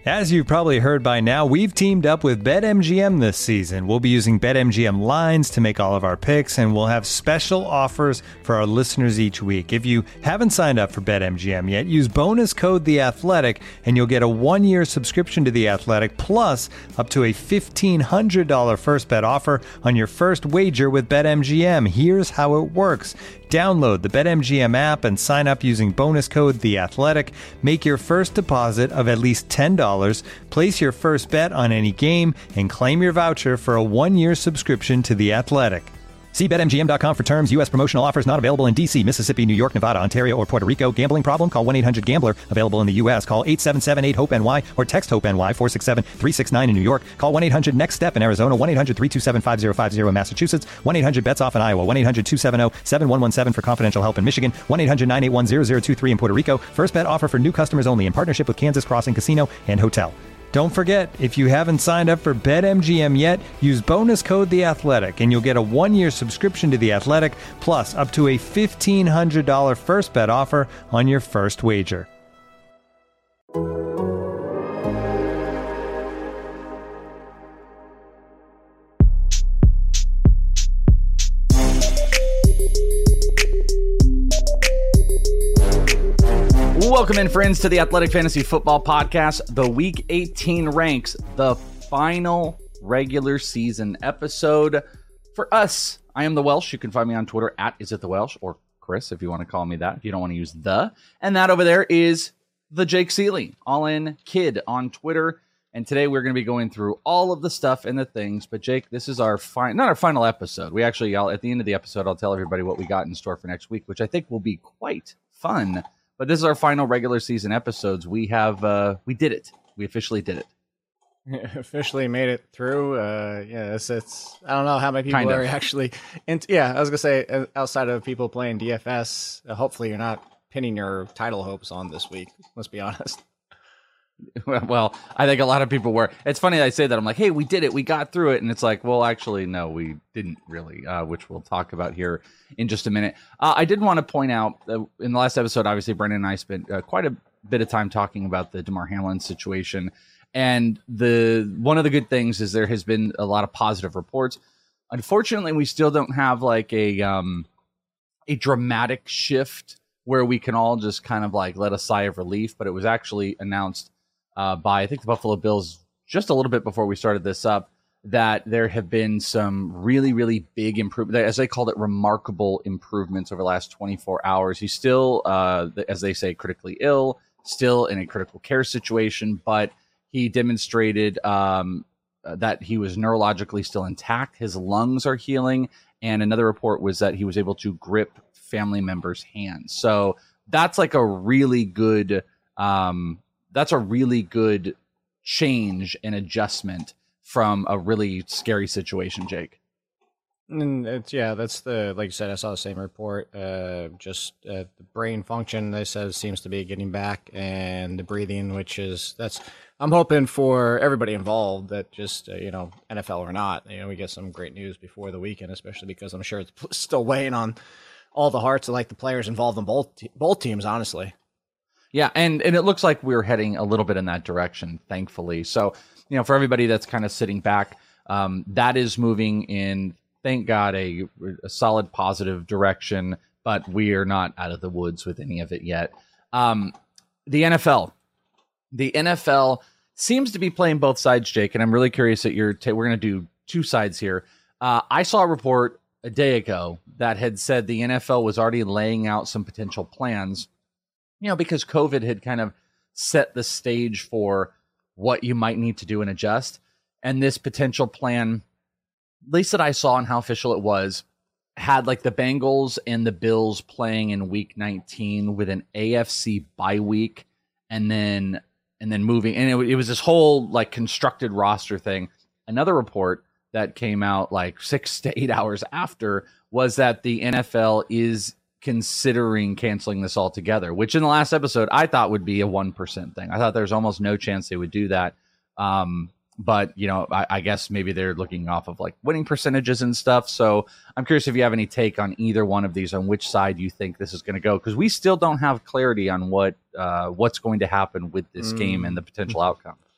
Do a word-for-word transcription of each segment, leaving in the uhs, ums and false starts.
As you've probably heard by now, we've teamed up with BetMGM this season. We'll be using BetMGM lines to make all of our picks, and we'll have special offers for our listeners each week. If you haven't signed up for BetMGM yet, use bonus code The Athletic, and you'll get a one-year subscription to The Athletic, plus up to a fifteen hundred dollars first bet offer on your first wager with BetMGM. Here's how it works. Download the BetMGM app and sign up using bonus code The Athletic. Make your first deposit of at least ten dollars. Place your first bet on any game and claim your voucher for a one-year subscription to The Athletic. See Bet M G M dot com for terms. U S promotional offers not available in D C, Mississippi, New York, Nevada, Ontario, or Puerto Rico. Gambling problem? Call one eight hundred gambler. Available in the U S. Call eight seven seven eight hope N Y or text HOPE-NY four six seven three six nine in New York. Call one eight hundred next step in Arizona. one eight hundred three two seven five zero five zero in Massachusetts. one eight hundred bets off in Iowa. one eight hundred two seven zero seven one one seven for confidential help in Michigan. one eight hundred nine eight one zero zero two three in Puerto Rico. First bet offer for new customers only in partnership with Kansas Crossing Casino and Hotel. Don't forget, if you haven't signed up for BetMGM yet, use bonus code The Athletic, and you'll get a one-year subscription to The Athletic, plus up to a fifteen hundred dollars first bet offer on your first wager. Welcome in, friends, to the Athletic Fantasy Football Podcast, the Week eighteen ranks, the final regular season episode for us. I am the Welsh. You can find me on Twitter at Is It The Welsh, or Chris, if you want to call me that, if you don't want to use the. And that over there is the Jake Seeley, All In Kid on Twitter. And today we're going to be going through all of the stuff and the things. But Jake, this is our final, not our final episode. We actually, I'll, at the end of the episode, I'll tell everybody what we got in store for next week, which I think will be quite fun. But this is our final regular season episodes. We have, uh, we did it. We officially did it. Officially made it through. Uh, yeah, it's, it's, I don't know how many people kind are of. actually, into, yeah, I was going to say, outside of people playing D F S, uh, hopefully you're not pinning your title hopes on this week. Let's be honest. Well, I think a lot of people were. It's funny I say that. I'm like, hey, we did it. We got through it. And it's like, well, actually, no, we didn't really, uh, which we'll talk about here in just a minute. Uh, I did want to point out that in the last episode, obviously, Brendan and I spent uh, quite a bit of time talking about the DeMar Hamlin situation. And the one of the good things is there has been a lot of positive reports. Unfortunately, we still don't have like a um, a dramatic shift where we can all just kind of like let a sigh of relief. But it was actually announced Uh, by, I think, the Buffalo Bills just a little bit before we started this up, that there have been some really, really big improvements, as they called it, remarkable improvements over the last twenty-four hours. He's still, uh, as they say, critically ill, still in a critical care situation, but he demonstrated um, that he was neurologically still intact. His lungs are healing, and another report was that he was able to grip family members' hands. So that's like a really good... Um, That's a really good change and adjustment from a really scary situation, Jake. And it's, yeah, that's the, like you said, I saw the same report. Uh, just uh, the brain function, they said, seems to be getting back, and the breathing, which is, that's, I'm hoping for everybody involved that just, uh, you know, N F L or not, you know, we get some great news before the weekend, especially because I'm sure it's still weighing on all the hearts of like the players involved in both, te- both teams, honestly. Yeah, and, and it looks like we're heading a little bit in that direction, thankfully. So, you know, for everybody that's kind of sitting back, um, that is moving in, thank God, a, a solid positive direction, but we are not out of the woods with any of it yet. Um, the N F L. The N F L seems to be playing both sides, Jake, and I'm really curious at your ta- we're going to do two sides here. Uh, I saw a report a day ago that had said the N F L was already laying out some potential plans, you know, because COVID had kind of set the stage for what you might need to do and adjust. And this potential plan, at least that I saw and how official it was, had like the Bengals and the Bills playing in week nineteen with an A F C bye week, and then and then moving. And it, it was this whole like constructed roster thing. Another report that came out like six to eight hours after was that the N F L is considering canceling this altogether, which in the last episode I thought would be a one percent thing. I thought there's almost no chance they would do that. Um, but, you know, I, I guess maybe they're looking off of like winning percentages and stuff. So I'm curious if you have any take on either one of these, on which side you think this is going to go, because we still don't have clarity on what uh, what's going to happen with this mm. game and the potential outcome.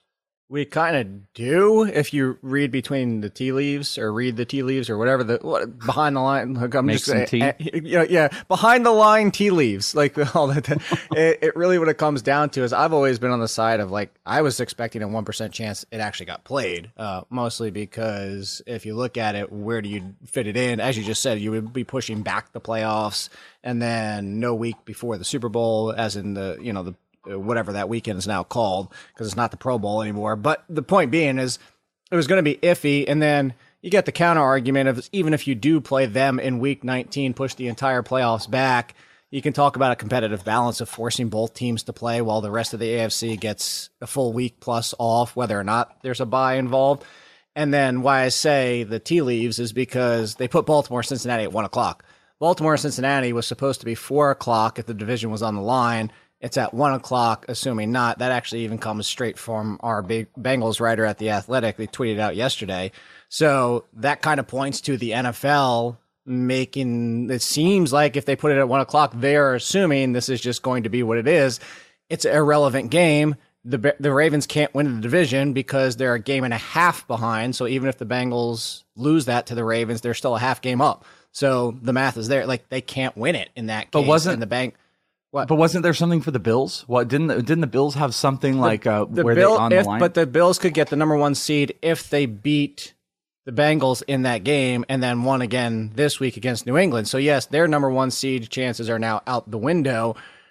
We kind of do if you read between the tea leaves or read the tea leaves or whatever the what, behind the line. Like, I'm Make just some uh, tea. uh, yeah, yeah, behind the line tea leaves. Like all that. it, it really what it comes down to is I've always been on the side of like I was expecting a one percent chance it actually got played. Uh, mostly because if you look at it, where do you fit it in? As you just said, you would be pushing back the playoffs, and then no week before the Super Bowl, as in the you know the. whatever that weekend is now called, because it's not the Pro Bowl anymore. But the point being is it was going to be iffy. And then you get the counter argument of even if you do play them in week nineteen, push the entire playoffs back, you can talk about a competitive balance of forcing both teams to play while the rest of the A F C gets a full week plus off, whether or not there's a bye involved. And then why I say the tea leaves is because they put Baltimore Cincinnati at one o'clock. Baltimore Cincinnati was supposed to be four o'clock if the division was on the line. It's at one o'clock, assuming not. That actually even comes straight from our big Bengals writer at The Athletic. They tweeted out yesterday. So that kind of points to the N F L making, it seems like if they put it at one o'clock, they're assuming this is just going to be what it is. It's an irrelevant game. The the Ravens can't win the division because they're a game and a half behind. So even if the Bengals lose that to the Ravens, they're still a half game up. So the math is there. Like they can't win it in that case. But wasn't and the bank. What? But wasn't there something for the Bills? What didn't the, didn't the Bills have something like uh, the where Bill, they on if, the line? But the Bills could get the number one seed if they beat the Bengals in that game and then won again this week against New England. So yes, their number one seed chances are now out the window.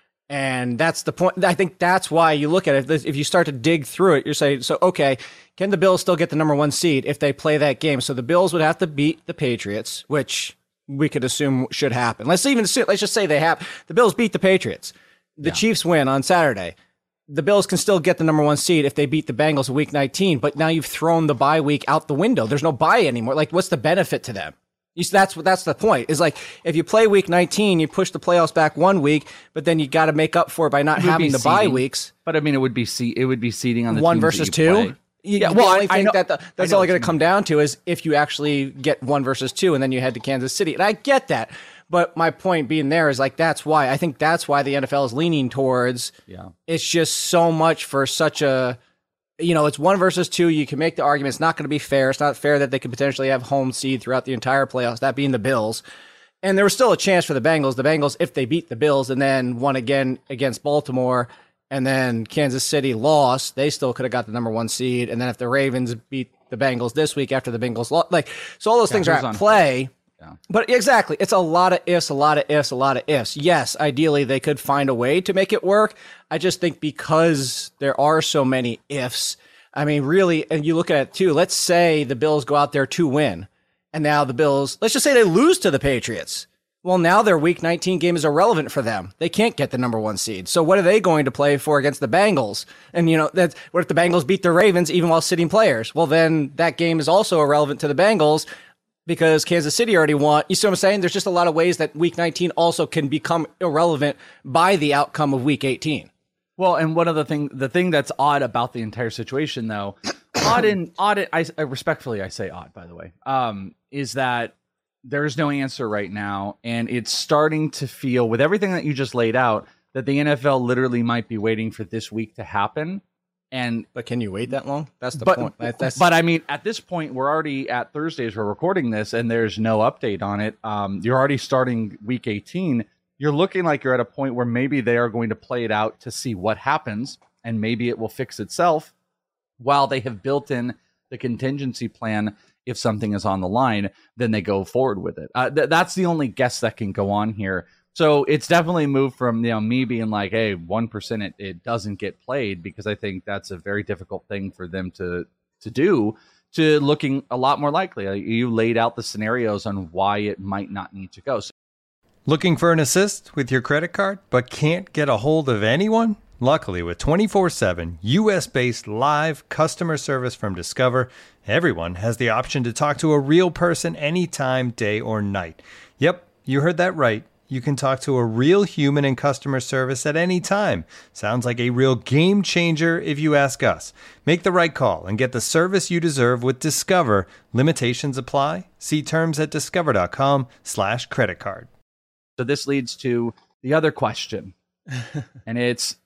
And that's the point. I think that's why you look at it. If you start to dig through it, you're saying, so, okay, can the Bills still get the number one seed if they play that game? So the Bills would have to beat the Patriots, which we could assume should happen. Let's even assume, let's just say they have the Bills beat the Patriots. The yeah. Chiefs win on Saturday. The Bills can still get the number one seed if they beat the Bengals in week nineteen, but now you've thrown the bye week out the window. There's no bye anymore. Like, what's the benefit to them? You, that's what that's the point. Is like if you play week nineteen, you push the playoffs back one week, but then you got to make up for it by not having the bye weeks. But I mean, it would be se- it would be seeding on the one teams versus that you two. Play. You, yeah, well, well, I, I think know, that the, that's all going to come down to is if you actually get one versus two, and then you head to Kansas City. And I get that. But my point being there is like, that's why I think that's why the N F L is leaning towards, yeah. It's just so much for such a, you know, it's one versus two. You can make the argument. It's not going to be fair. It's not fair that they could potentially have home seed throughout the entire playoffs, that being the Bills. And there was still a chance for the Bengals. The Bengals, if they beat the Bills and then won again against Baltimore and then Kansas City lost, they still could have got the number one seed. And then if the Ravens beat the Bengals this week after the Bengals lost, like, so all those yeah, things are at play. Yeah. But exactly, it's a lot of ifs, a lot of ifs, a lot of ifs. Yes, ideally they could find a way to make it work. I just think because there are so many ifs, I mean, really, and you look at it too, let's say the Bills go out there to win, and now the Bills, let's just say they lose to the Patriots. Well, now their week nineteen game is irrelevant for them. They can't get the number one seed. So what are they going to play for against the Bengals? And, you know, that's, what if the Bengals beat the Ravens even while sitting players? Well, then that game is also irrelevant to the Bengals, because Kansas City already won. You see what I'm saying? There's just a lot of ways that week nineteen also can become irrelevant by the outcome of week eighteen. Well, and one of the thing, the thing that's odd about the entire situation, though, odd and odd, I, I respectfully I say odd, by the way, um, is that there's no answer right now, and it's starting to feel, with everything that you just laid out, that the N F L literally might be waiting for this week to happen. And but can you wait that long? That's the but, point. That's, but I mean, at this point, we're already at Thursday as we're recording this, and there's no update on it. Um, you're already starting week eighteen. You're looking like you're at a point where maybe they are going to play it out to see what happens, and maybe it will fix itself, while they have built in the contingency plan. If something is on the line, then they go forward with it. Uh, th- that's the only guess that can go on here. So it's definitely moved from, you know, me being like, hey, one percent it, it doesn't get played, because I think that's a very difficult thing for them to to do, to looking a lot more likely. You laid out the scenarios on why it might not need to go. So- Looking for an assist with your credit card, but can't get a hold of anyone? Luckily, with twenty-four seven U S-based live customer service from Discover, everyone has the option to talk to a real person anytime, day or night. Yep, you heard that right. You can talk to a real human in customer service at any time. Sounds like a real game changer if you ask us. Make the right call and get the service you deserve with Discover. Limitations apply. See terms at discover.com slash credit card. So this leads to the other question, and it's,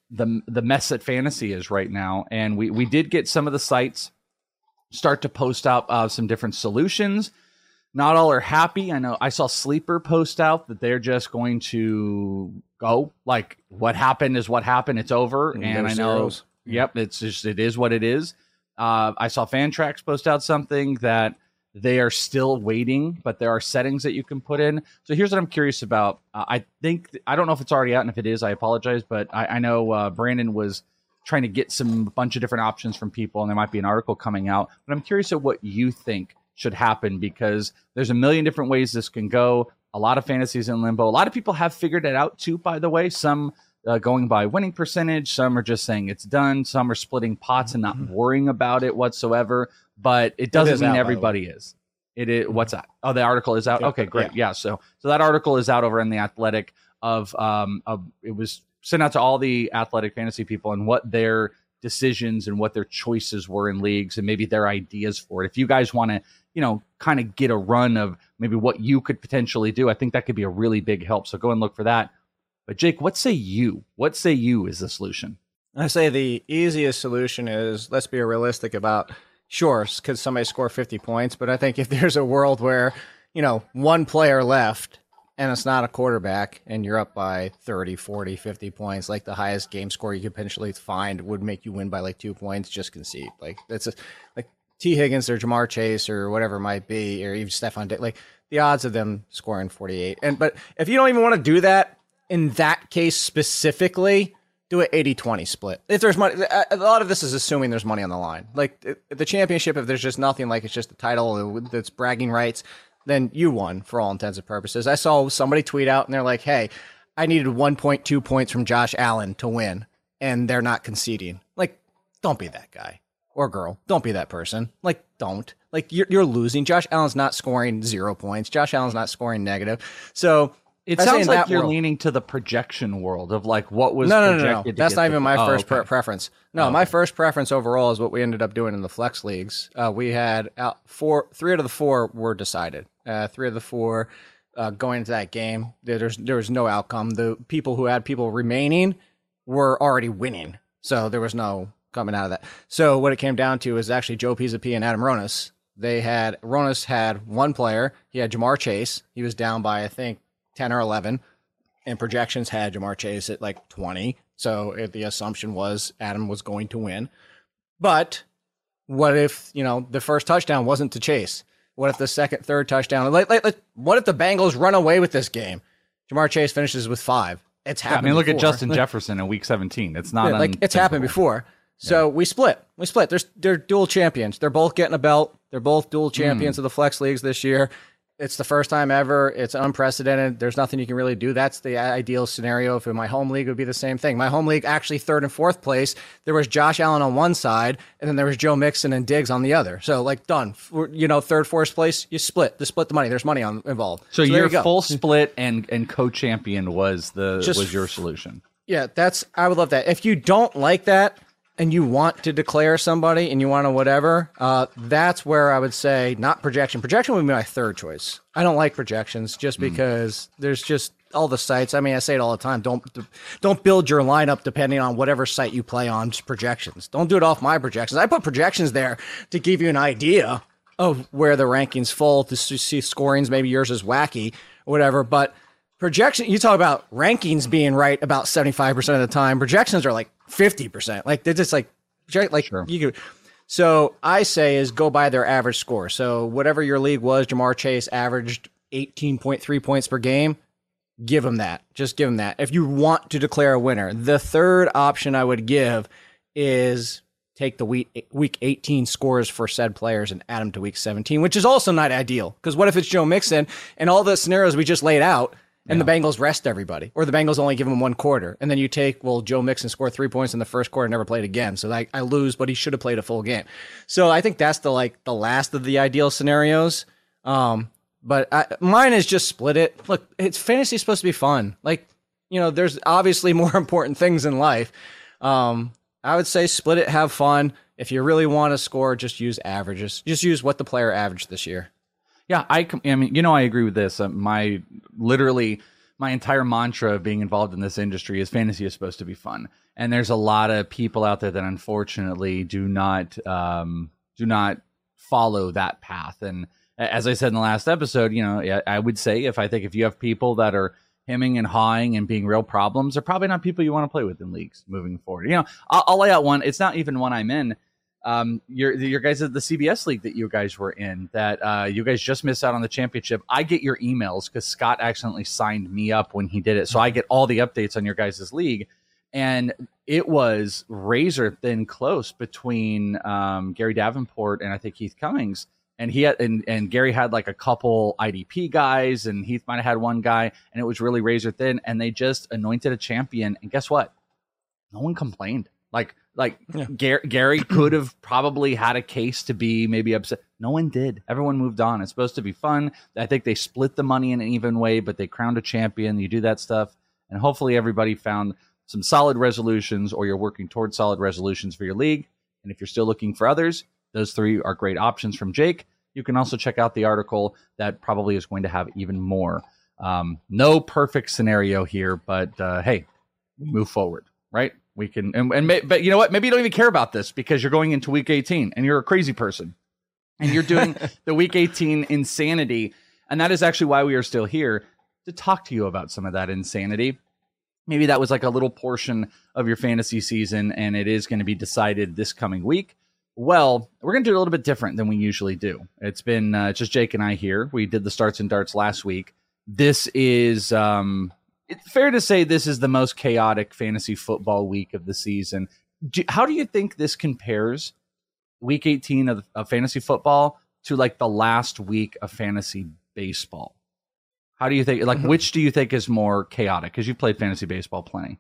the the mess that fantasy is right now. And we we did get some of the sites start to post out uh, some different solutions. Not all are happy. I know I saw Sleeper post out that they're just going to go like what happened is what happened. It's over. And, and I know, zeros. Yep, it's just it is what it is. Uh, I saw Fantrax post out something that they are still waiting, but there are settings that you can put in. So here's what I'm curious about. Uh, I think I don't know if it's already out, and if it is, I apologize. But I, I know uh, Brandon was trying to get some bunch of different options from people, and there might be an article coming out. But I'm curious of what you think should happen, because there's a million different ways this can go. A lot of fantasies in limbo. A lot of people have figured it out too, by the way. Some uh, going by winning percentage. Some are just saying it's done. Some are splitting pots and not mm-hmm. worrying about it whatsoever. But it doesn't it mean out, everybody is. It is. What's that? Oh, the article is out. Okay, great. Yeah. yeah. So, so that article is out over in the Athletic. Of um, of it was sent out to all the Athletic fantasy people and what their decisions and what their choices were in leagues and maybe their ideas for it. If you guys want to, you know, kind of get a run of maybe what you could potentially do, I think that could be a really big help. So go and look for that. But Jake, what say you? What say you is the solution? I say the easiest solution is, let's be realistic about. Sure, could somebody score fifty points? But I think if there's a world where, you know, one player left and it's not a quarterback and you're up by thirty, forty, fifty points, like the highest game score you could potentially find would make you win by like two points, just concede. Like that's a, like T. Higgins or Jamar Chase or whatever it might be, or even Stephon Diggs, like the odds of them scoring forty-eight. And but if you don't even want to do that in that case specifically, do an eighty twenty split. If there's money, a lot of this is assuming there's money on the line. Like the championship, if there's just nothing, like it's just the title that's bragging rights, then you won for all intents and purposes. I saw somebody tweet out and they're like, hey, I needed one point two points from Josh Allen to win, and they're not conceding. Like, don't be that guy or girl. Don't be that person. Like, don't. Like, you're, you're losing. Josh Allen's not scoring zero points. Josh Allen's not scoring negative. So, it sounds like you're world. leaning to the projection world of like what was no, no, projected. No, no, no. That's not even my oh, first okay. pre- preference. No, oh, my okay. first preference overall is what we ended up doing in the flex leagues. Uh, we had out four, three out of the four were decided. Uh, three of the four uh, going into that game, there's there was no outcome. The people who had people remaining were already winning, so there was no coming out of that. So what it came down to is actually Joe Pisapia and Adam Ronis. They had Ronis had one player. He had Jamar Chase. He was down by I think ten or eleven. And projections had Jamar Chase at like twenty. So it, the assumption was Adam was going to win. But what if, you know, the first touchdown wasn't to Chase? What if the second, third touchdown? Like, like, like, what if the Bengals run away with this game? Jamar Chase finishes with five. It's happened. Yeah, I mean, look before. at Justin Jefferson in week seventeen. It's not yeah, like it's happened before. So yeah. we split. We split. There's they're dual champions. They're both getting a belt. They're both dual champions mm. of the flex leagues this year. It's the first time ever. It's unprecedented. There's nothing you can really do. That's the ideal scenario. If in my home league, it would be the same thing. My home league, actually third and fourth place, there was Josh Allen on one side, and then there was Joe Mixon and Diggs on the other. So, like, done. You know, third, fourth place, you split. To split the money. There's money on involved. So, so your you full split and and co-champion was the Just, was your solution. Yeah, that's. I would love that. If you don't like that, and you want to declare somebody and you want to whatever, uh, that's where I would say not projection. Projection would be my third choice. I don't like projections just because mm. there's just all the sites. I mean, I say it all the time. Don't don't build your lineup depending on whatever site you play on, just projections. Don't do it off my projections. I put projections there to give you an idea of where the rankings fall, to see scorings. Maybe yours is wacky or whatever, but projection, you talk about rankings being right about seventy-five percent of the time. Projections are like fifty percent. Like they're just like, like sure. you could. So I say is go by their average score. So whatever your league was, Jamar Chase averaged eighteen point three points per game. Give him that. Just give him that. If you want to declare a winner, the third option I would give is take the week week eighteen scores for said players and add them to week seventeen, which is also not ideal. Because what if it's Joe Mixon and all the scenarios we just laid out, and yeah. the Bengals rest everybody, or the Bengals only give him one quarter. And then you take, well, Joe Mixon scored three points in the first quarter, never played again. So I, I lose, but he should have played a full game. So I think that's the like the last of the ideal scenarios. Um, but I, mine is just split it. Look, it's fantasy is supposed to be fun. Like, you know, there's obviously more important things in life. Um, I would say split it, have fun. If you really want to score, just use averages. Just use what the player averaged this year. Yeah, I, I mean, you know, I agree with this. Uh, my literally my entire mantra of being involved in this industry is fantasy is supposed to be fun. And there's a lot of people out there that unfortunately do not um, do not follow that path. And as I said in the last episode, you know, I would say if I think if you have people that are hemming and hawing and being real problems, they're probably not people you want to play with in leagues moving forward. You know, I'll, I'll lay out one. It's not even one I'm in. Um, your your guys at the C B S league that you guys were in, that uh, you guys just missed out on the championship. I get your emails because Scott accidentally signed me up when he did it, so I get all the updates on your guys' league. And it was razor thin close between um, Gary Davenport and I think Heath Cummings. And he had, and, and Gary had like a couple I D P guys, and Heath might have had one guy, and it was really razor thin. And they just anointed a champion. And guess what? No one complained. Like, like yeah. Gary, Gary could have probably had a case to be maybe upset. No one did. Everyone moved on. It's supposed to be fun. I think they split the money in an even way, but they crowned a champion. You do that stuff, and hopefully everybody found some solid resolutions, or you're working towards solid resolutions for your league. And if you're still looking for others, those three are great options from Jake. You can also check out the article that probably is going to have even more. Um, no perfect scenario here, but uh, hey, move forward, right? We can, and, and may, but you know what? Maybe you don't even care about this because you're going into week eighteen and you're a crazy person and you're doing the week eighteen insanity. And that is actually why we are still here, to talk to you about some of that insanity. Maybe that was like a little portion of your fantasy season, and it is going to be decided this coming week. Well, we're going to do it a little bit different than we usually do. It's been uh, just Jake and I here. We did the starts and darts last week. This is, um, it's fair to say this is the most chaotic fantasy football week of the season. Do, how do you think this compares, week eighteen of, of fantasy football, to like the last week of fantasy baseball? How do you think, like, which do you think is more chaotic? Because you've played fantasy baseball plenty.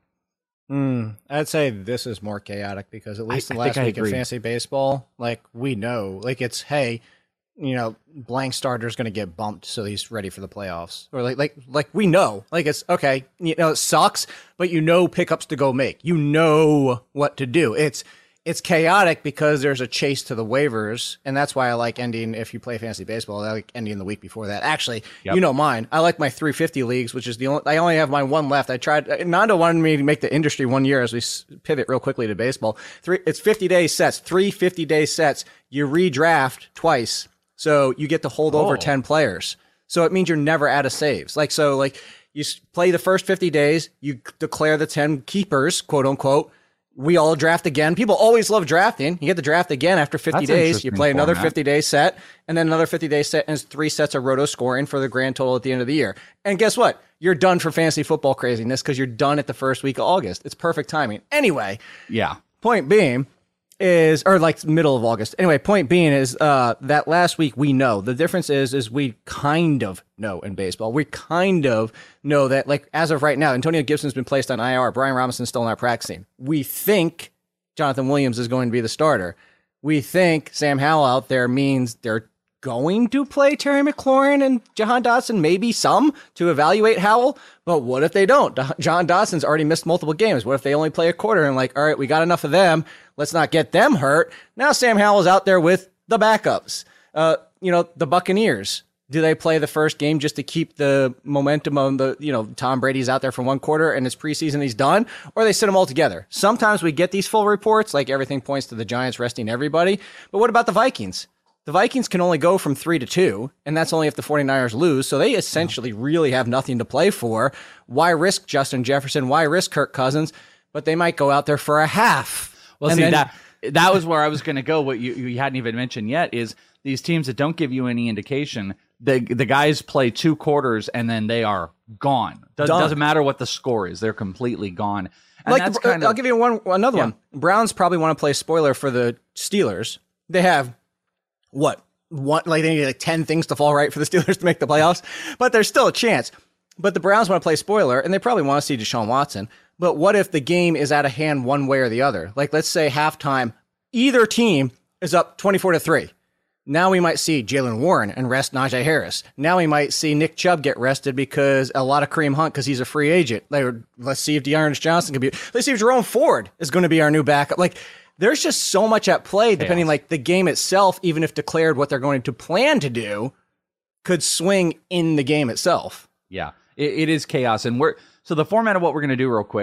Mm, I'd say this is more chaotic because at least I, the I last week of fantasy baseball, like, we know, like, it's, hey, you know, blank starter's going to get bumped, so he's ready for the playoffs. Or like, like, like we know, like, it's okay. You know, it sucks, but you know pickups to go make. You know what to do. It's it's chaotic because there's a chase to the waivers, and that's why I like ending. If you play fantasy baseball, I like ending the week before that. Actually, yep. You know mine. I like my three fifty leagues, which is the only. I only have my one left. I tried. Nando wanted me to make the industry one year as we pivot real quickly to baseball. Three. It's fifty day sets. Three fifty day sets. You redraft twice. So you get to hold oh. over ten players. So it means you're never out of saves. Like, so like you play the first fifty days, you declare the ten keepers, quote unquote. We all draft again. People always love drafting. You get to draft again after fifty That's days. You play another format. fifty day set, and then another fifty day set, and three sets of roto scoring for the grand total at the end of the year. And guess what? You're done for fantasy football craziness because you're done at the first week of August. It's perfect timing. Anyway. Yeah. Point being is, or like middle of August. Anyway, point being is uh, that last week we know. The difference is, is we kind of know in baseball. We kind of know that, like, as of right now, Antonio Gibson's been placed on I R. Brian Robinson's still not practicing. We think Jonathan Williams is going to be the starter. We think Sam Howell out there means they're going to play Terry McLaurin and Jahan Dotson, maybe some, to evaluate Howell. But what if they don't? Jahan Dotson's already missed multiple games. What if they only play a quarter and like, all right, we got enough of them. Let's not get them hurt. Now Sam Howell's out there with the backups. Uh, you know, the Buccaneers. Do they play the first game just to keep the momentum of the, you know, Tom Brady's out there for one quarter and it's preseason, he's done? Or they sit them all together? Sometimes we get these full reports, like everything points to the Giants resting everybody. But what about the Vikings? The Vikings can only go from three to two, and that's only if the 49ers lose. So they essentially really have nothing to play for. Why risk Justin Jefferson? Why risk Kirk Cousins? But they might go out there for a half. Well, and see, then, that that was where I was going to go. What you, you hadn't even mentioned yet is these teams that don't give you any indication. The the guys play two quarters, and then they are gone. Does, doesn't matter what the score is. They're completely gone. And like that's the, kind I'll of, give you one another yeah. one. Browns probably want to play spoiler for the Steelers. They have what? One, like they need like ten things to fall right for the Steelers to make the playoffs, but there's still a chance. But the Browns want to play spoiler, and they probably want to see Deshaun Watson. But what if the game is out of hand one way or the other? Like, let's say halftime, either team is up twenty-four to three. Now we might see Jalen Warren and rest Najee Harris. Now we might see Nick Chubb get rested because a lot of Kareem Hunt because he's a free agent. Like, let's see if Dearness Johnson can be. Let's see if Jerome Ford is going to be our new backup. Like, there's just so much at play, depending, like, the game itself, even if declared what they're going to plan to do, could swing in the game itself. Yeah, it, it is chaos. And we're so the format of what we're going to do real quick,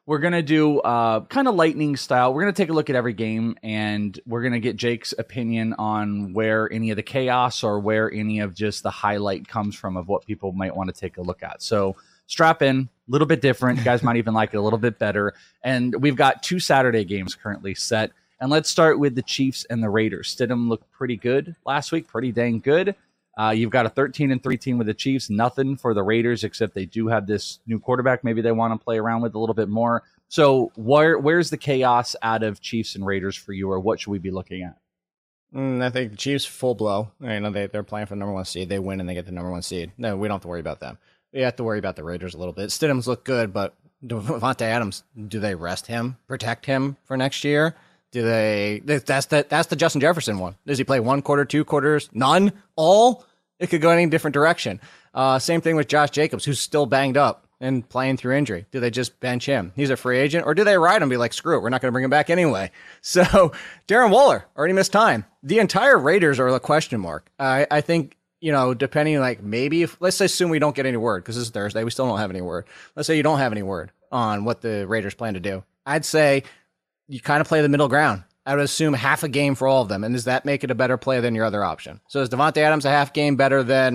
we're going to do uh, kind of lightning style. We're going to take a look at every game, and we're going to get Jake's opinion on where any of the chaos or where any of just the highlight comes from of what people might want to take a look at. So strap in, a little bit different. You guys might even like it a little bit better. And we've got two Saturday games currently set. And let's start with the Chiefs and the Raiders. Stidham looked pretty good last week, pretty dang good. Uh, you've got a thirteen and three team with the Chiefs, nothing for the Raiders, except they do have this new quarterback. Maybe they want to play around with a little bit more. So where where's the chaos out of Chiefs and Raiders for you, or what should we be looking at? Mm, I think the Chiefs full blow. You know, they, they're playing for the number one seed. They win and they get the number one seed. No, we don't have to worry about them. We have to worry about the Raiders a little bit. Stidham's look good, but Davante Adams, do they rest him, protect him for next year? Do they? That's the that's the Justin Jefferson one. Does he play one quarter, two quarters, none, all? It could go any different direction. Uh, same thing with Josh Jacobs, who's still banged up and playing through injury. Do they just bench him? He's a free agent, or do they ride him and be like, screw it, we're not going to bring him back anyway? So Darren Waller already missed time. The entire Raiders are a question mark. I I think. You know, depending, like, maybe if, let's assume we don't get any word, because this is Thursday, we still don't have any word. Let's say you don't have any word on what the Raiders plan to do. I'd say you kind of play the middle ground. I would assume half a game for all of them. And does that make it a better play than your other option? So is Davante Adams a half game better than,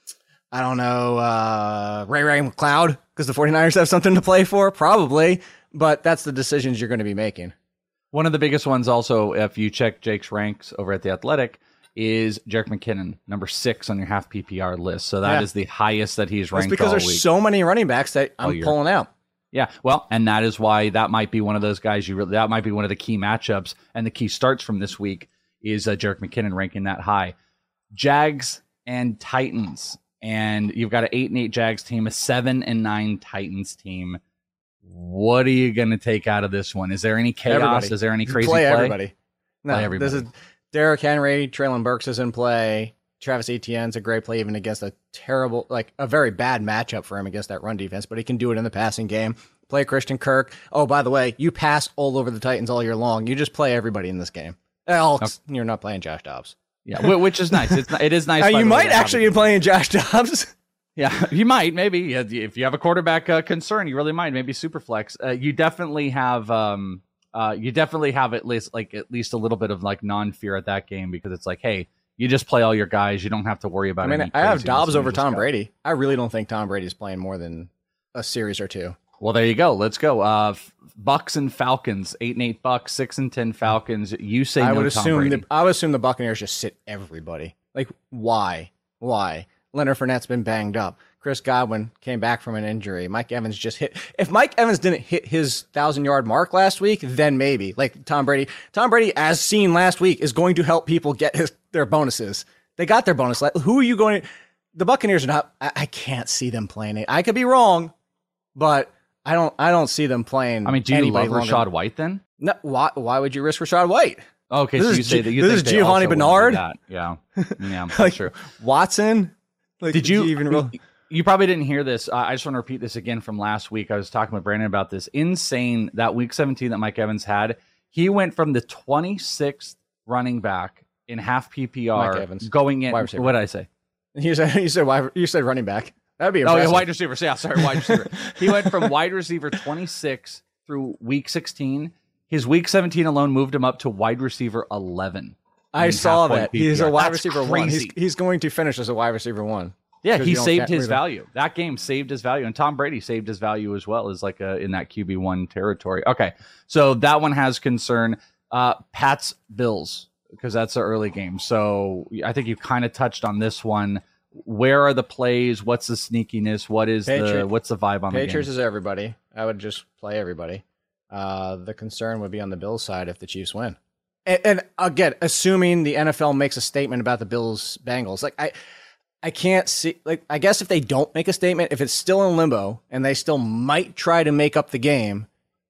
I don't know, uh, Ray Ray McLeod? Because the 49ers have something to play for? Probably. But that's the decisions you're going to be making. One of the biggest ones also, if you check Jake's ranks over at The Athletic, is Jerick McKinnon, number six on your half P P R list. So that yeah. is the highest that he's ranked. It's because all there's week. so many running backs that I'm pulling out. Yeah, well, and that is why that might be one of those guys. You really, that might be one of the key matchups and the key starts from this week is uh, Jerick McKinnon ranking that high. Jags and Titans, and you've got an eight and eight Jags team, a seven and nine Titans team. What are you going to take out of this one? Is there any chaos? Everybody. Is there any crazy play? play? Everybody. No, play everybody. This is. Derrick Henry, Treylon Burks is in play. Travis Etienne's a great play even against a terrible, like a very bad matchup for him against that run defense, but he can do it in the passing game. Play Christian Kirk. Oh, by the way, you pass all over the Titans all year long. You just play everybody in this game. Else, okay. You're not playing Josh Dobbs. Yeah, which is nice. It's, it is nice. Uh, you might actually be playing Josh Dobbs. Yeah, you might. Maybe if you have a quarterback uh, concern, you really might. Maybe super flex. Uh, you definitely have. Um, Uh, you definitely have at least like at least a little bit of like non-fear at that game because it's like, hey, you just play all your guys. You don't have to worry about. I mean, I have Dobbs over Tom Brady. I really don't think Tom Brady's playing more than a series or two. Well, there you go. Let's go. Uh, Bucks and Falcons, eight and eight Bucks, six and ten Falcons. You say I no would Tom assume Brady. the, I would assume the Buccaneers just sit everybody. Like, why? Why? Leonard Fournette's been banged up. Chris Godwin came back from an injury. Mike Evans just hit. If Mike Evans didn't hit his thousand-yard mark last week, then maybe. Like Tom Brady. Tom Brady, as seen last week, is going to help people get his, their bonuses. They got their bonus. Who are you going to... The Buccaneers are not... I, I can't see them playing it. I could be wrong, but I don't I don't see them playing. I mean, do you love Rashad longer. White then? No. Why, why would you risk Rashad White? Okay, this so is you say G- that you this think is Giovanni Bernard? Yeah. Yeah, that's like, true. Watson? Like, did you... you even real- You probably didn't hear this. Uh, I just want to repeat this again from last week. I was talking with Brandon about this. Insane that week seventeen that Mike Evans had. He went from the twenty-sixth running back in half P P R going in. What did I say? You said you said wide, you said running back. That'd be Oh, impressive. yeah, wide receiver. Yeah, sorry, wide receiver. He went from wide receiver twenty-six through week sixteen. His week seventeen alone moved him up to wide receiver eleven. I saw that. P P R. He's a wide That's receiver crazy. one. He's, he's going to finish as a wide receiver one. Yeah, he saved his value. That game saved his value, and Tom Brady saved his value as well as like a, in that Q B one territory. Okay, so that one has concern. Uh, Pats Bills, because that's an early game. So I think you kind of touched on this one. Where are the plays? What's the sneakiness? What is Patriot, the what's the vibe on Patriots the game? Patriots is everybody. I would just play everybody. Uh, the concern would be on the Bills side if the Chiefs win. And, and again, assuming the N F L makes a statement about the Bills Bengals, like I. I can't see, like, I guess if they don't make a statement, if it's still in limbo and they still might try to make up the game,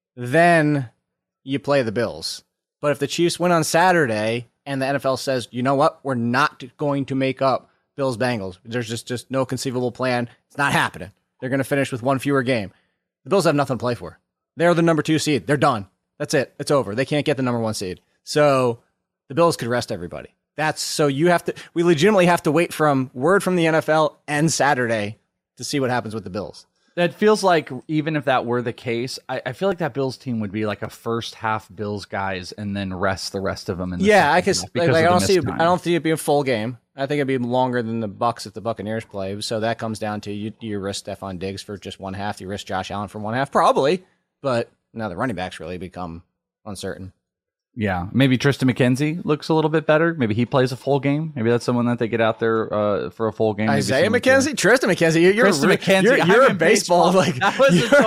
then you play the Bills. But if the Chiefs win on Saturday and the N F L says, you know what, we're not going to make up Bills Bengals, there's just, just no conceivable plan. It's not happening. They're going to finish with one fewer game. The Bills have nothing to play for. They're the number two seed. They're done. That's it. It's over. They can't get the number one seed. So the Bills could rest everybody. That's so you have to, we legitimately have to wait from word from the N F L and Saturday to see what happens with the Bills. That feels like even if that were the case, I, I feel like that Bills team would be like a first half Bills guys and then rest the rest of them. In the yeah, I could. Like, like, I don't see. I don't see it being a full game. I think it'd be longer than the Bucks if the Buccaneers play. So that comes down to you. Do you risk Stephon Diggs for just one half? Do you risk Josh Allen for one half? Probably. But now the running backs really become uncertain. Yeah, maybe Tristan McKenzie looks a little bit better. Maybe he plays a full game. Maybe that's someone that they get out there uh, for a full game. Maybe Isaiah McKenzie, to... Tristan McKenzie, you're Tristan a, McKenzie. You're, you're a baseball, baseball like that was a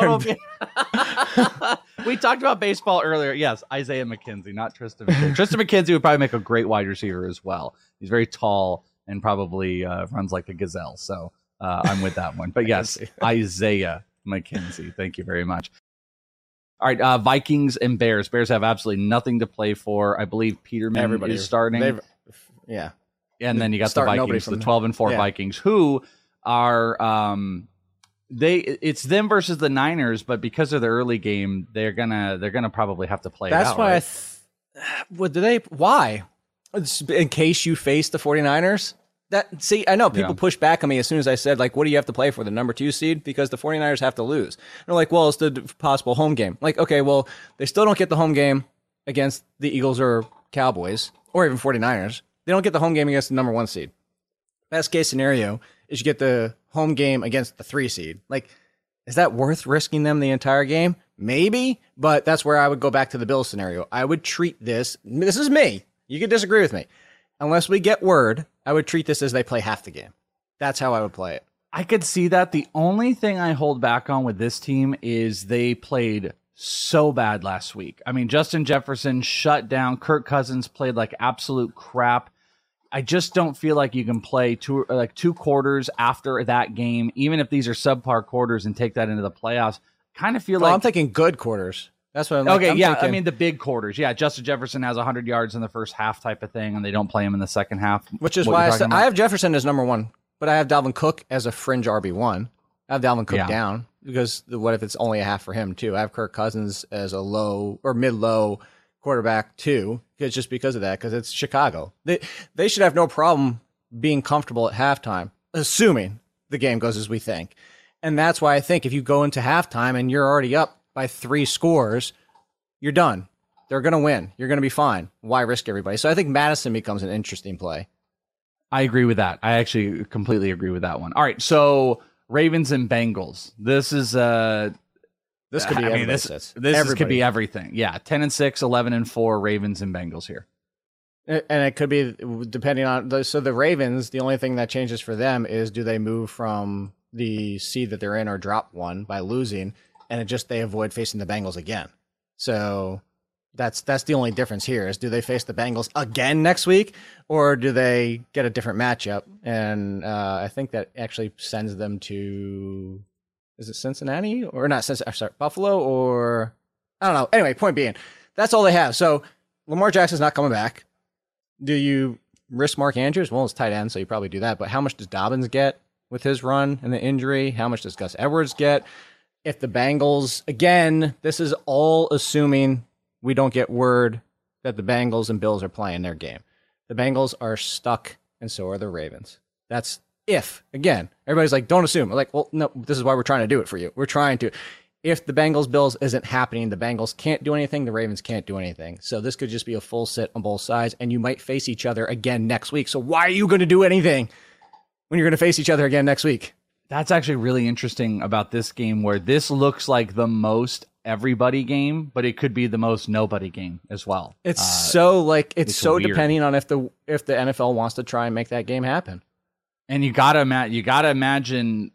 total. We talked about baseball earlier. Yes, Isaiah McKenzie, not Tristan McKenzie. Tristan McKenzie would probably make a great wide receiver as well. He's very tall and probably uh, runs like a gazelle. So uh, I'm with that one. But yes, Isaiah McKenzie. Thank you very much. All right, uh, Vikings and Bears. Bears have absolutely nothing to play for. I believe Peterman Everybody is starting. Yeah. And then you got the Vikings, the twelve and four yeah. Vikings, who are um, they it's them versus the Niners, but because of the early game, they're gonna they're gonna probably have to play That's it out. why right? I th- what do they why? In case you face the 49ers? That see, I know people yeah. push back on me as soon as I said, like, what do you have to play for, the number two seed? Because the 49ers have to lose. And they're like, well, it's the possible home game. Like, okay, well, they still don't get the home game against the Eagles or Cowboys, or even 49ers. They don't get the home game against the number one seed. Best case scenario is you get the home game against the three seed. Like, is that worth risking them the entire game? Maybe, but that's where I would go back to the Bills scenario. I would treat this, this is me. You could disagree with me. Unless we get word, I would treat this as they play half the game. That's how I would play it. I could see that. The only thing I hold back on with this team is they played so bad last week. I mean, Justin Jefferson shut down. Kirk Cousins played like absolute crap. I just don't feel like you can play two like two quarters after that game, even if these are subpar quarters, and take that into the playoffs. Kind of feel well, like I'm thinking good quarters. That's what I'm like. Okay, I'm yeah, thinking. I mean the big quarters. Yeah, Justin Jefferson has one hundred yards in the first half type of thing, and they don't play him in the second half. Which is why I, said, I have Jefferson as number one, but I have Dalvin Cook as a fringe R B one. I have Dalvin Cook yeah. down because what if it's only a half for him too? I have Kirk Cousins as a low or mid-low quarterback too. It's just because of that, because it's Chicago. They they should have no problem being comfortable at halftime, assuming the game goes as we think. And that's why I think if you go into halftime and you're already up by three scores, you're done. They're going to win. You're going to be fine. Why risk everybody? So I think Madison becomes an interesting play. I agree with that. I actually completely agree with that one. All right, so Ravens and Bengals. This is uh this could be I mean, this, this is, could be everything. Yeah, ten and six, eleven and four Ravens and Bengals here. And it could be depending on the, so the Ravens, the only thing that changes for them is do they move from the seed that they're in or drop one by losing, and it just they avoid facing the Bengals again. So that's that's the only difference here is do they face the Bengals again next week, or do they get a different matchup? And uh, I think that actually sends them to, is it Cincinnati or not? Cincinnati, sorry, Buffalo or I don't know. Anyway, point being, that's all they have. So Lamar Jackson's not coming back. Do you risk Mark Andrews? Well, it's tight end, so you probably do that. But how much does Dobbins get with his run and the injury? How much does Gus Edwards get? If the Bengals, again, this is all assuming we don't get word that the Bengals and Bills are playing their game. The Bengals are stuck, and so are the Ravens. That's if. Again, everybody's like, don't assume. We're like, well, no, this is why we're trying to do it for you. We're trying to. If the Bengals-Bills isn't happening, the Bengals can't do anything, the Ravens can't do anything. So this could just be a full sit on both sides, and you might face each other again next week. So why are you going to do anything when you're going to face each other again next week? That's actually really interesting about this game, where this looks like the most everybody game, but it could be the most nobody game as well. It's uh, so like it's, it's so weird. Depending on if the if the N F L wants to try and make that game happen. And you gotta ima- you gotta imagine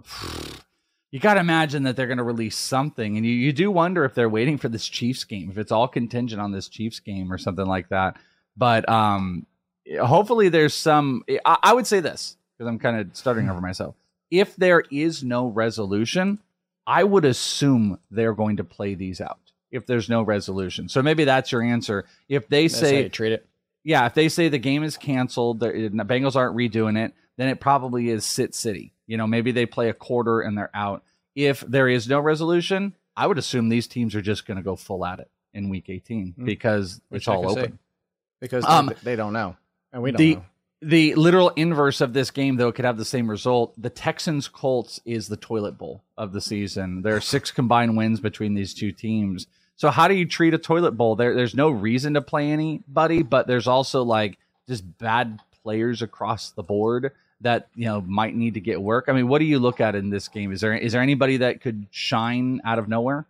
you gotta imagine that they're gonna release something, and you, you do wonder if they're waiting for this Chiefs game, if it's all contingent on this Chiefs game or something like that. But um, hopefully there's some. I, I would say this because I'm kind of stuttering over myself. If there is no resolution, I would assume they're going to play these out if there's no resolution. So maybe that's your answer. If they that's say, how you treat it. Yeah, if they say the game is canceled, the Bengals aren't redoing it, then it probably is sit city. You know, maybe they play a quarter and they're out. If there is no resolution, I would assume these teams are just going to go full at it in week eighteen because Which it's all open. Say. Because um, they, they don't know, and we don't the, know. The literal inverse of this game, though, could have the same result. The Texans Colts is the toilet bowl of the season. There are six combined wins between these two teams. So how do you treat a toilet bowl? There, there's no reason to play anybody, but there's also like just bad players across the board that, you know, might need to get work. I mean, what do you look at in this game? Is there is there anybody that could shine out of nowhere?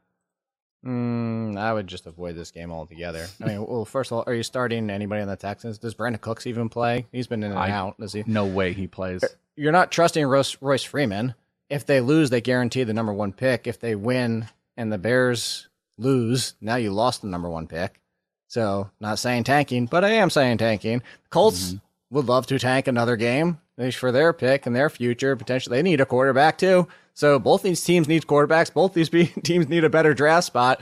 Mm, I would just avoid this game altogether. I mean, well, first of all, are you starting anybody on the Texans? Does Brandon Cooks even play? He's been in and I, out. Does he? No way he plays. You're not trusting Royce, Royce Freeman. If they lose, they guarantee the number one pick. If they win and the Bears lose, now you lost the number one pick. So, not saying tanking, but I am saying tanking. Colts mm-hmm. would love to tank another game for their pick and their future. Potentially, they need a quarterback too. So both these teams need quarterbacks. Both these teams need a better draft spot.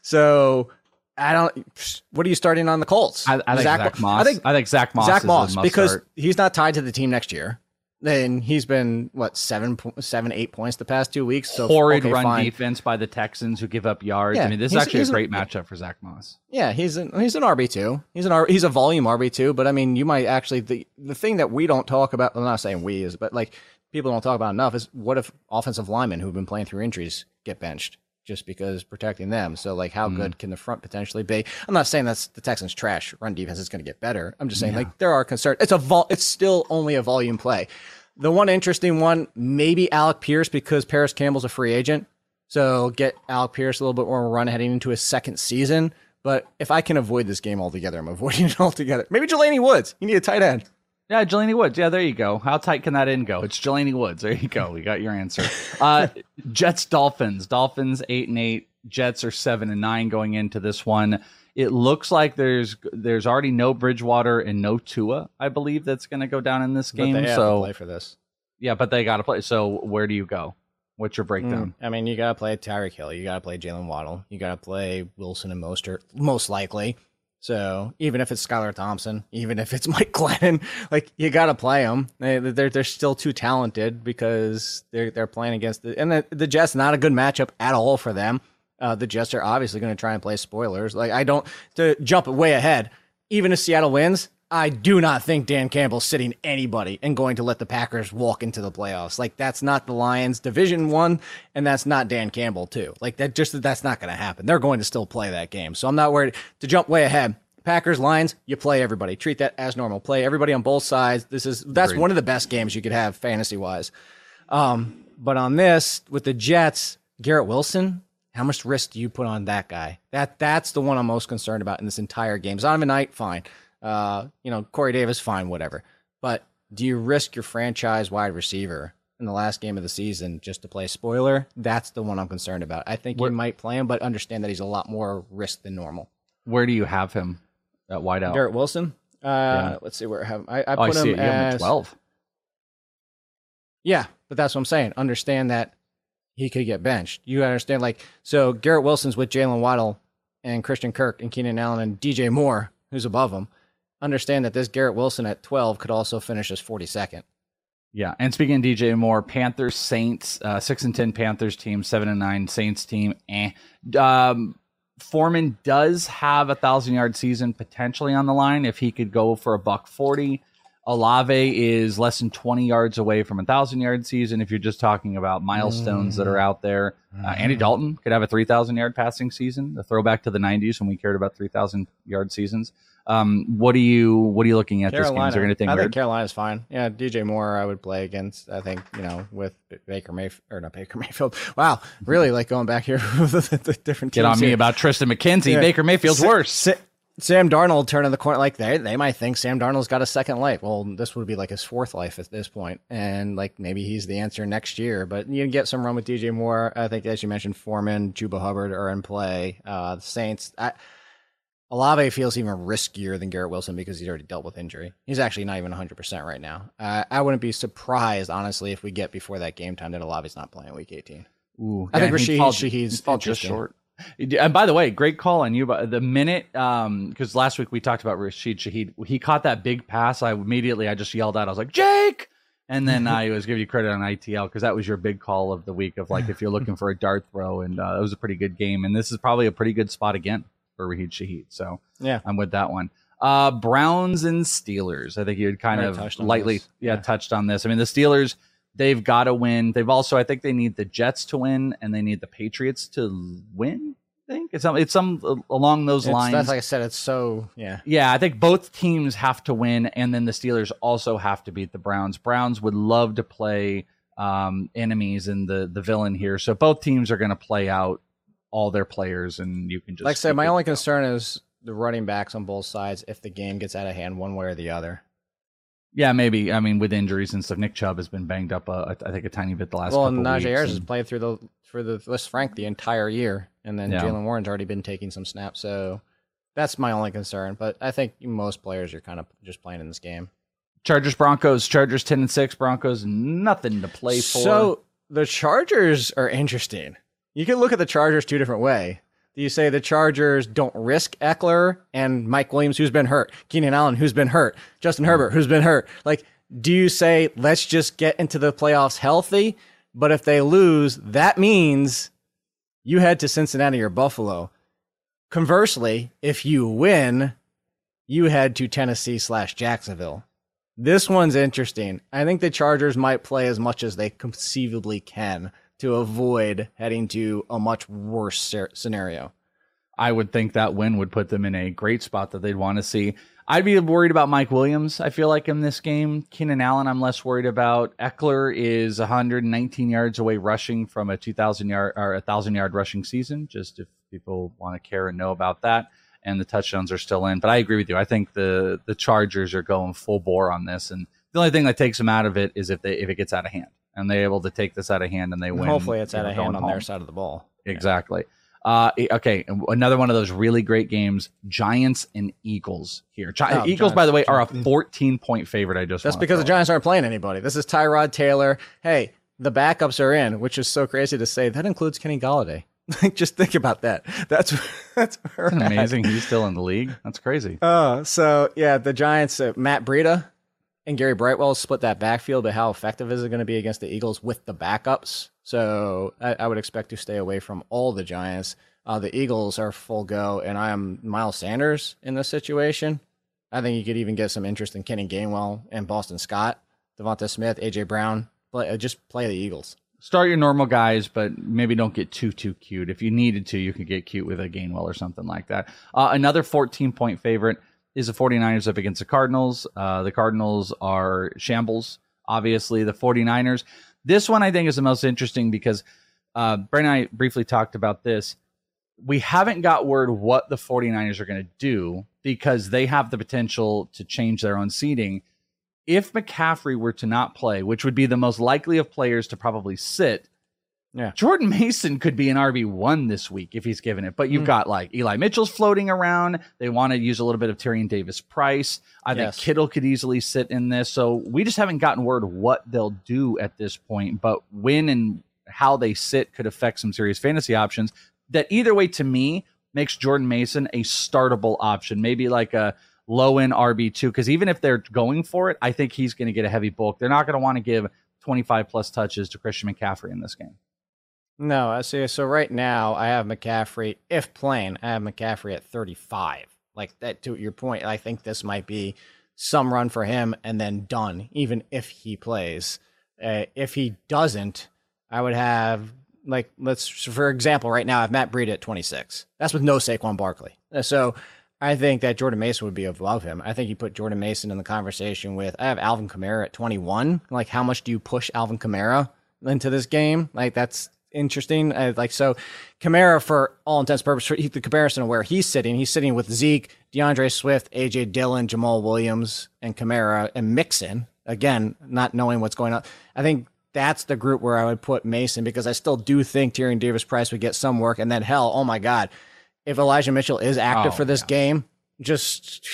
So I don't. What are you starting on the Colts? I, I think Zach, Zach Moss. I think, I think Zach Moss. Zach is Moss a because start. He's not tied to the team next year. Then he's been what seven, seven, eight points the past two weeks. So horrid okay, run fine. defense by the Texans who give up yards. Yeah, I mean, this is actually a great an, matchup for Zach Moss. Yeah, he's an he's an R B two. He's an R, he's a volume R B two. But I mean, you might actually the the thing that we don't talk about. I'm not saying we is, but like. People don't talk about enough is what if offensive linemen who've been playing through injuries get benched just because protecting them. So like how mm. good can the front potentially be? I'm not saying that's the Texans trash run defense is going to get better. I'm just saying yeah. like there are concerns. It's a vol- it's still only a volume play. The one interesting one, maybe Alec Pierce because Paris Campbell's a free agent. So get Alec Pierce a little bit more run heading into his second season. But if I can avoid this game altogether, I'm avoiding it altogether. Maybe Jelani Woods. You need a tight end. Yeah, Jelani Woods. Yeah, there you go. How tight can that end go? It's Jelani Woods. There you go. We got your answer. Uh, Jets, Dolphins. Dolphins eight and eight. Jets are seven and nine going into this one. It looks like there's there's already no Bridgewater and no Tua, I believe, that's going to go down in this game. But they have so to play for this. Yeah, but they got to play. So where do you go? What's your breakdown? Mm, I mean, you got to play Tyreek Hill. You got to play Jalen Waddle. You got to play Wilson and Mostert, most likely. So even if it's Skylar Thompson, even if it's Mike Glennon, like you got to play them. They, they're they're still too talented because they're they're playing against the and the, the Jets. Not a good matchup at all for them. Uh, the Jets are obviously going to try and play spoilers. Like I don't to jump way ahead. Even if Seattle wins, I do not think Dan Campbell's sitting anybody and going to let the Packers walk into the playoffs. Like that's not the Lions division one, and that's not Dan Campbell too. Like that just that's not going to happen. They're going to still play that game. So I'm not worried to jump way ahead. Packers, Lions, you play everybody. Treat that as normal. Play everybody on both sides. This is that's Agreed. One of the best games you could have fantasy wise. Um, but on this with the Jets, Garrett Wilson, how much risk do you put on that guy? That that's the one I'm most concerned about in this entire game. Zonovan Knight, fine. Uh, you know, Corey Davis, fine, whatever. But do you risk your franchise wide receiver in the last game of the season just to play spoiler? That's the one I'm concerned about. I think Where, you might play him, but understand that he's a lot more risk than normal. Where do you have him at wideout? Garrett Wilson? Uh, yeah. Let's see where I have him. I, I oh, put I see him it. You have him as at twelve. Yeah, but that's what I'm saying. Understand that he could get benched. You understand, like, so Garrett Wilson's with Jalen Waddle and Christian Kirk and Keenan Allen and D J Moore, who's above him. Understand that this Garrett Wilson at twelve could also finish as forty-second. Yeah, and speaking of D J Moore, Panthers, Saints, uh, six and ten Panthers team, seven and nine Saints team. Eh. Um, Foreman does have a thousand yard season potentially on the line if he could go for a buck forty. Olave is less than twenty yards away from a thousand yard season. If you're just talking about milestones mm. that are out there, uh, Andy Dalton could have a three thousand yard passing season, a throwback to the nineties when we cared about three thousand yard seasons. Um, what are you what are you looking at Carolina, this game? Is there anything I weird? think Carolina's fine. Yeah, D J Moore I would play against. I think, you know, with Baker Mayfield or not Baker Mayfield. Wow, really like going back here with the, the different teams. Get on here. me about Tristan McKenzie. Yeah. Baker Mayfield's Sa- worse. Sa- Sam Darnold turning the corner, like they they might think Sam Darnold's got a second life. Well, this would be like his fourth life at this point, and like maybe he's the answer next year. But you can get some run with D J Moore. I think, as you mentioned, Foreman, Chuba Hubbard are in play. Uh, the Saints. I, Olave feels even riskier than Garrett Wilson because he's already dealt with injury. He's actually not even one hundred percent right now. Uh, I wouldn't be surprised, honestly, if we get before that game time that Olave's not playing week eighteen. Ooh, I yeah, think Rashid fall, Shaheed's fall just short. And by the way, great call on you. But the minute, um, because last week we talked about Rashid Shaheed, he caught that big pass. I immediately, I just yelled out, I was like, Jake! And then I was giving you credit on I T L because that was your big call of the week of like, if you're looking for a dart throw, and uh, it was a pretty good game. And this is probably a pretty good spot again for Rashid Shaheed. So yeah, I'm with that one. Uh, Browns and Steelers. I think you had kind Right, of touched on lightly this. yeah, Yeah. touched on this. I mean, the Steelers, they've got to win. They've also, I think they need the Jets to win, and they need the Patriots to win. I think it's some, it's some along those It's, lines. that's like I said, it's so, yeah. Yeah, I think both teams have to win, and then the Steelers also have to beat the Browns. Browns would love to play um, enemies and the the villain here, so both teams are going to play out all their players, and you can just Like I said, keep my it only going. concern is the running backs on both sides if the game gets out of hand one way or the other. Yeah, maybe. I mean, with injuries and stuff, Nick Chubb has been banged up. Uh, I think a tiny bit the last Well, couple and Najee weeks. Harris has and- played through the for the Liz Frank the entire year, and then Yeah. Jalen Warren's already been taking some snaps, so that's my only concern. But I think most players are kind of just playing in this game. Chargers, Broncos. Chargers ten and six. Broncos nothing to play for. So the Chargers are interesting. You can look at the Chargers two different ways. Do you say the Chargers don't risk Eckler and Mike Williams, who's been hurt, Keenan Allen, who's been hurt, Justin Herbert, who's been hurt? Like, do you say let's just get into the playoffs healthy? But if they lose, that means you head to Cincinnati or Buffalo. Conversely, if you win, you head to Tennessee slash Jacksonville. This one's interesting. I think the Chargers might play as much as they conceivably can to avoid heading to a much worse ser- scenario. I would think that win would put them in a great spot that they'd want to see. I'd be worried about Mike Williams, I feel like, in this game. Keenan Allen, I'm less worried about. Eckler is one hundred nineteen yards away rushing from a two thousand yard or a one thousand yard rushing season, just if people want to care and know about that. And the touchdowns are still in. But I agree with you. I think the the Chargers are going full bore on this. And the only thing that takes them out of it is if they if it gets out of hand. And they're able to take this out of hand and they win. Hopefully it's you out know, of going hand on home. their side of the ball. Exactly. Uh, okay, another one of those really great games. Giants and Eagles here. Gi- Oh, Eagles, Giants. by the way, are a fourteen-point favorite. I just That's wanna because the throw in. Giants aren't playing anybody. This is Tyrod Taylor. Hey, the backups are in, which is so crazy to say. That includes Kenny Galladay. Like, just think about that. That's that's where Isn't we're it at. amazing. He's still in the league. That's crazy. Oh, so yeah, the Giants, uh, Matt Breida and Gary Brightwell split that backfield, but how effective is it going to be against the Eagles with the backups? So I, I would expect to stay away from all the Giants. Uh, the Eagles are full go, and I am Miles Sanders in this situation. I think you could even get some interest in Kenny Gainwell and Boston Scott, Devonta Smith, A J Brown. Play, uh, just play the Eagles. Start your normal guys, but maybe don't get too, too cute. If you needed to, you could get cute with a Gainwell or something like that. Uh, another fourteen-point favorite is the 49ers up against the Cardinals. Uh, the Cardinals are shambles, obviously. The 49ers. This one, I think, is the most interesting because uh, Brent and I briefly talked about this. We haven't got word what the 49ers are going to do because they have the potential to change their own seeding. If McCaffrey were to not play, which would be the most likely of players to probably sit, Yeah. Jordan Mason could be an R B one this week if he's given it. But you've Mm. got like Eli Mitchell's floating around. They want to use a little bit of Tyrion Davis Price. I Yes. think Kittle could easily sit in this. So we just haven't gotten word what they'll do at this point. But when and how they sit could affect some serious fantasy options. That either way, to me, makes Jordan Mason a startable option. Maybe like a low-end R B two, because even if they're going for it, I think he's going to get a heavy bulk. They're not going to want to give twenty-five plus touches to Christian McCaffrey in this game. No, I see. So right now I have McCaffrey, if playing, I have McCaffrey at thirty-five. Like that, to your point, I think this might be some run for him and then done, even if he plays. Uh, if he doesn't, I would have, like, let's, for example, right now I have Matt Breida at twenty-six. That's with no Saquon Barkley. Uh, So I think that Jordan Mason would be above him. I think you put Jordan Mason in the conversation with, I have Alvin Kamara at twenty-one. Like, how much do you push Alvin Kamara into this game? Like, that's interesting. Uh, like, so Kamara, for all intents and purposes, he- the comparison of where he's sitting, he's sitting with Zeke, DeAndre Swift, A J Dillon, Jamal Williams, and Kamara, and Mixon. Again, not knowing what's going on. I think that's the group where I would put Mason, because I still do think Tyrion Davis Price would get some work. And then, hell, oh my God, if Elijah Mitchell is active Oh, for this yeah. game, just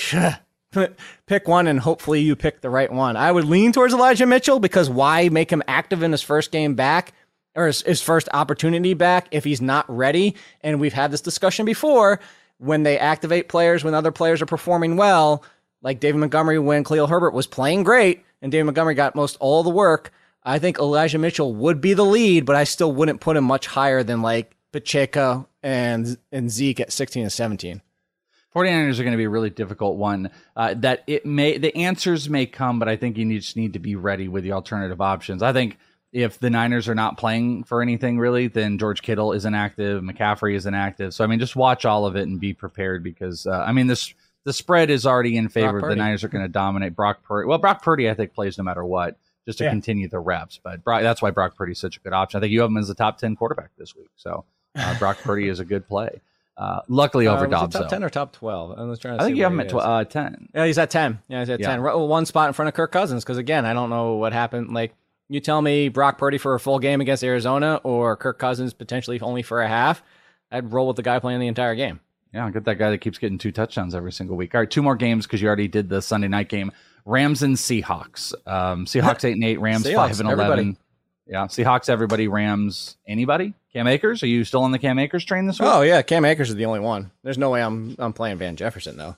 pick one and hopefully you pick the right one. I would lean towards Elijah Mitchell, because why make him active in his first game back, or his, his first opportunity back, if he's not ready? And we've had this discussion before. When they activate players, when other players are performing well, like David Montgomery when Khalil Herbert was playing great and David Montgomery got most all the work, I think Elijah Mitchell would be the lead, but I still wouldn't put him much higher than like Pacheco and and Zeke at sixteen and seventeen. forty-niners are going to be a really difficult one. Uh, that it may, the answers may come, but I think you need, just need to be ready with the alternative options. I think if the Niners are not playing for anything really, then George Kittle isn't active, McCaffrey isn't active. So I mean, just watch all of it and be prepared because uh, I mean this the spread is already in favor. The Niners are going to dominate. Brock Purdy. Well, Brock Purdy I think plays no matter what, just to yeah. continue the reps. But Brock, that's why Brock Purdy is such a good option. I think you have him as a top ten quarterback this week. So uh, Brock Purdy is a good play. Uh, luckily over uh, Dobbs. Top though. ten or top twelve? I was trying to I think you have him at tw- uh, ten. Yeah, he's at ten. Yeah, he's at yeah. ten. One spot in front of Kirk Cousins because again, I don't know what happened. Like. You tell me Brock Purdy for a full game against Arizona or Kirk Cousins potentially only for a half, I'd roll with the guy playing the entire game. Yeah, I'll get that guy that keeps getting two touchdowns every single week. All right, two more games because you already did the Sunday night game. Rams and Seahawks. Um, Seahawks eight and eight, Rams Seahawks, five and eleven. Everybody. Yeah, Seahawks, everybody, Rams, anybody? Cam Akers? Are you still on the Cam Akers train this week? Oh, yeah, Cam Akers is the only one. There's no way I'm I'm playing Van Jefferson, though.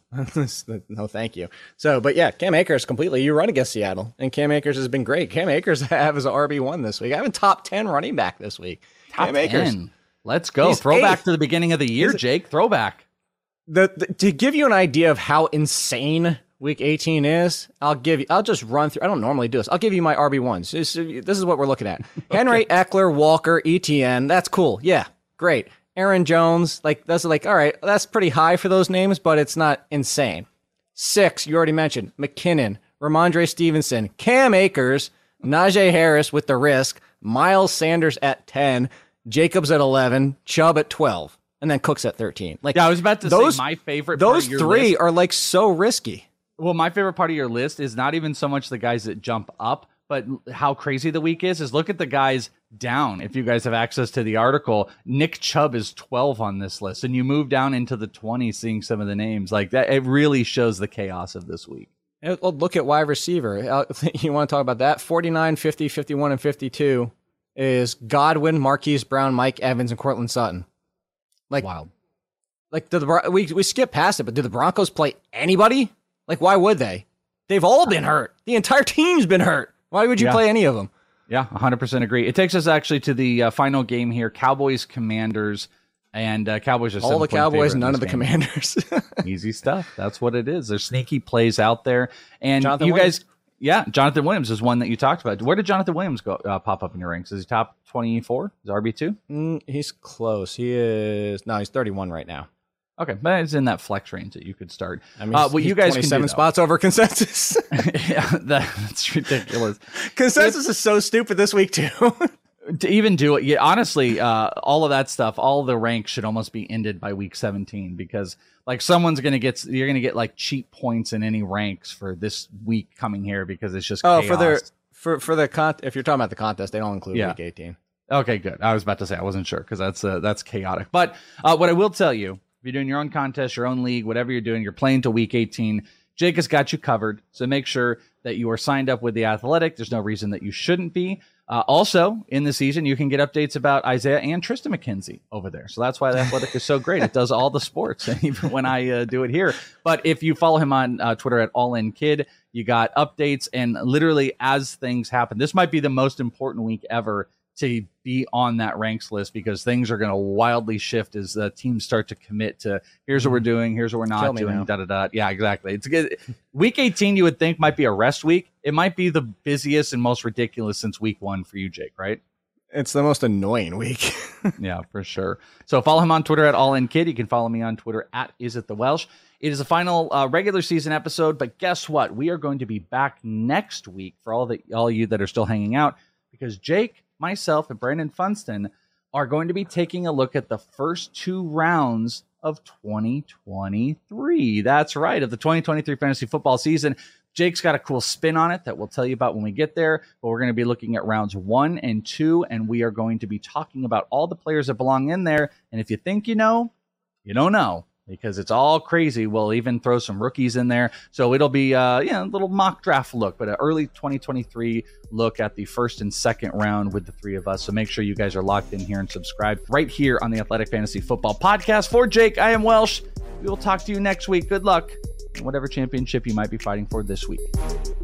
No, thank you. So, but yeah, Cam Akers completely. You run against Seattle, and Cam Akers has been great. Cam Akers I have as an R B one this week. I have a top ten running back this week. Top Cam ten. Akers. Let's go. He's Throwback eighth. To the beginning of the year, Jake. Throwback. The, the To give you an idea of how insane Week eighteen is, I'll give you, I'll just run through, I don't normally do this. I'll give you my R B ones. This, this is what we're looking at. Okay. Henry, Eckler, Walker, E T N. That's cool. Yeah, great. Aaron Jones, like, that's like, all right, that's pretty high for those names, but it's not insane. Six, you already mentioned, McKinnon, Ramondre Stevenson, Cam Akers, Najee Harris with the risk, Miles Sanders at ten, Jacobs at eleven, Chubb at twelve, and then Cooks at thirteen. Like, yeah, I was about to those, say my favorite Those part of your three list. are like so risky. Well, my favorite part of your list is not even so much the guys that jump up, but how crazy the week is, is look at the guys down. If you guys have access to the article, Nick Chubb is twelve on this list, and you move down into the twenties seeing some of the names. Like that, it really shows the chaos of this week. Well, look at wide receiver. You want to talk about that? forty-nine, fifty, fifty-one, and fifty-two is Godwin, Marquise Brown, Mike Evans, and Cortland Sutton. Like, wild. Like, do the, we, we skip past it, but do the Broncos play anybody? Like, why would they? They've all been hurt. The entire team's been hurt. Why would you yeah. play any of them? Yeah, one hundred percent agree. It takes us actually to the uh, final game here, Cowboys, Commanders, and uh, Cowboys are all the Cowboys, none of the game. Commanders. Easy stuff. That's what it is. There's sneaky plays out there. And Jonathan you Williams. guys, yeah, Jonathan Williams is one that you talked about. Where did Jonathan Williams go uh, pop up in your ranks? Is he top twenty-four? Is R B two? Mm, he's close. He is, no, he's thirty-one right now. Okay, but it's in that flex range that you could start. I mean, uh, what you guys can do, twenty-seven spots over consensus. Yeah, that, that's ridiculous. Consensus if, is so stupid this week too. To even do it, yeah, honestly, uh, all of that stuff, all the ranks should almost be ended by week seventeen because, like, someone's gonna get, you're gonna get like cheap points in any ranks for this week coming here because it's just oh chaos. for their for for the con. If you're talking about the contest, they don't include yeah. week eighteen. Okay, good. I was about to say I wasn't sure because that's uh, that's chaotic. But uh, what I will tell you. If you're doing your own contest, your own league, whatever you're doing, you're playing to week eighteen. Jake has got you covered. So make sure that you are signed up with The Athletic. There's no reason that you shouldn't be. Uh, also, in the season, you can get updates about Isaiah and Tristan McKenzie over there. So that's why The Athletic is so great. It does all the sports, even when I uh, do it here. But if you follow him on uh, Twitter at All In Kid, you got updates. And literally, as things happen, this might be the most important week ever to be on that ranks list because things are going to wildly shift as the teams start to commit to here's what we're doing, here's what we're not doing, da da da. Yeah, exactly. It's good. Week eighteen, you would think might be a rest week. It might be the busiest and most ridiculous since week one for you, Jake, right? It's the most annoying week. Yeah, for sure. So follow him on Twitter at All In Kid. You can follow me on Twitter at Is It The Welsh. It is a final uh, regular season episode, but guess what? We are going to be back next week for all the all you that are still hanging out because Jake, myself, and Brandon Funston are going to be taking a look at the first two rounds of twenty twenty-three. That's right, of the twenty twenty-three fantasy football season. Jake's got a cool spin on it that we'll tell you about when we get there, but we're going to be looking at rounds one and two, and we are going to be talking about all the players that belong in there. And if you think you know, you don't know. Because it's all crazy. We'll even throw some rookies in there. So it'll be uh, you know, a little mock draft look, but an early twenty twenty-three look at the first and second round with the three of us. So make sure you guys are locked in here and subscribe right here on the Athletic Fantasy Football Podcast. For Jake, I am Welsh. We will talk to you next week. Good luck in whatever championship you might be fighting for this week.